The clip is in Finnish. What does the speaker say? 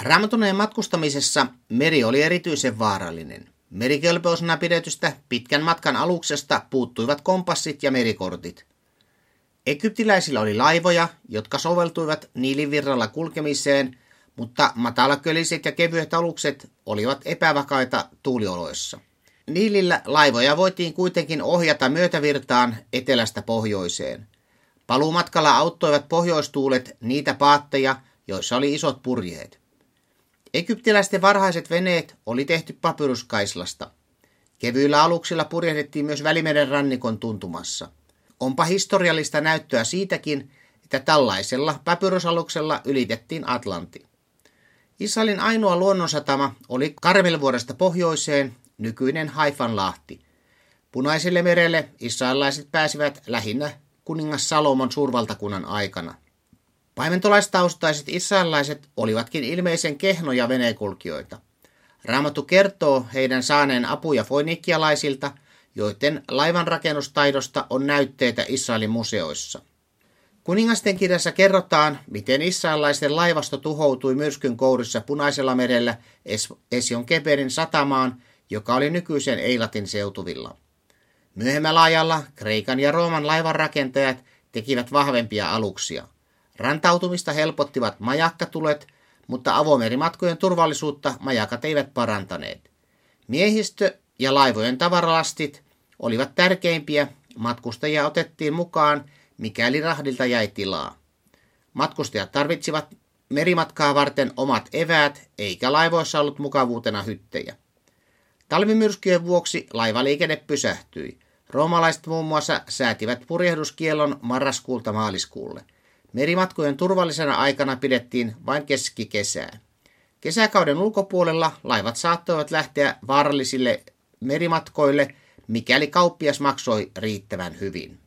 Raamatuneen matkustamisessa meri oli erityisen vaarallinen. Merikelpoisena pidetystä pitkän matkan aluksesta puuttuivat kompassit ja merikortit. Egyptiläisillä oli laivoja, jotka soveltuivat Niilin virralla kulkemiseen, mutta matalaköliset ja kevyet alukset olivat epävakaita tuulioloissa. Niilillä laivoja voitiin kuitenkin ohjata myötävirtaan etelästä pohjoiseen. Paluumatkalla auttoivat pohjoistuulet niitä paatteja, joissa oli isot purjeet. Egyptiläisten varhaiset veneet oli tehty papyruskaislasta. Kevyillä aluksilla purjehdettiin myös Välimeren rannikon tuntumassa. Onpa historiallista näyttöä siitäkin, että tällaisella papyrusaluksella ylitettiin Atlantti. Israelin ainoa luonnonsatama oli Karmelvuoresta pohjoiseen, nykyinen Haifan lahti. Punaiselle merelle israelilaiset pääsivät lähinnä kuningas Salomon suurvaltakunnan aikana. Paimentolaistaustaiset israelilaiset olivatkin ilmeisen kehnoja veneenkulkijoita. Raamattu kertoo heidän saaneen apuja foinikialaisilta, joiden laivanrakennustaidosta on näytteitä Israelin museoissa. Kuningasten kirjassa kerrotaan, miten israelilaisten laivasto tuhoutui myrskyn kourissa Punaisella merellä Esion Geberin satamaan, joka oli nykyisen Eilatin seutuvilla. Myöhemmällä ajalla Kreikan ja Rooman laivanrakentajat tekivät vahvempia aluksia. Rantautumista helpottivat majakkatulet, mutta avomerimatkojen turvallisuutta majakat eivät parantaneet. Miehistö ja laivojen tavaralastit olivat tärkeimpiä, matkustajia otettiin mukaan, mikäli rahdilta jäi tilaa. Matkustajat tarvitsivat merimatkaa varten omat eväät, eikä laivoissa ollut mukavuutena hyttejä. Talvimyrskyjen vuoksi laivaliikenne pysähtyi. Roomalaiset muun muassa säätivät purjehduskiellon marraskuulta maaliskuulle. Merimatkojen turvallisena aikana pidettiin vain keskikesää. Kesäkauden ulkopuolella laivat saattoivat lähteä vaarallisille merimatkoille, mikäli kauppias maksoi riittävän hyvin.